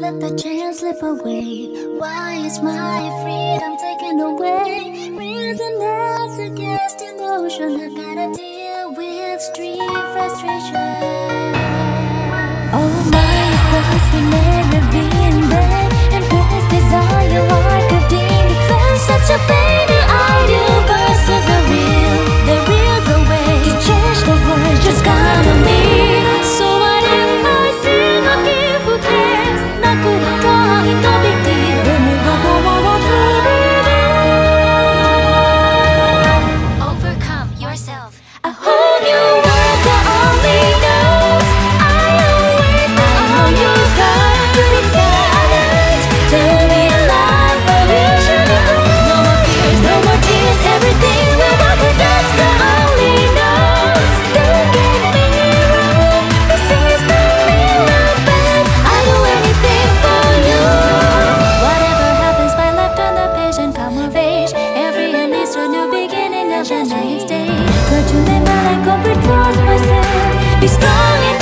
let the chance slip away. Why is my freedom taken away? Reason that's against emotion. I gotta deal with street frustration. Oh my, thoughts will never be in vain. And past desire heart could declare such a baby ideal versus the real's a way to change the world, just come to me. So what if I sing a gift, who cares? Not good at all, no big deal. When we go overcome yourself. A whole new world that only knows I always on your side. To the talent, to be alive, but we should be cool. No more fears, no more tears, everything will work, but that's the only knows. Don't get me wrong, this is not me, not bad. I do anything for you. Whatever happens, my left on the page and come of age. Every end leads to a new beginning of the next day. Try to make my life go pretty myself. Be strong and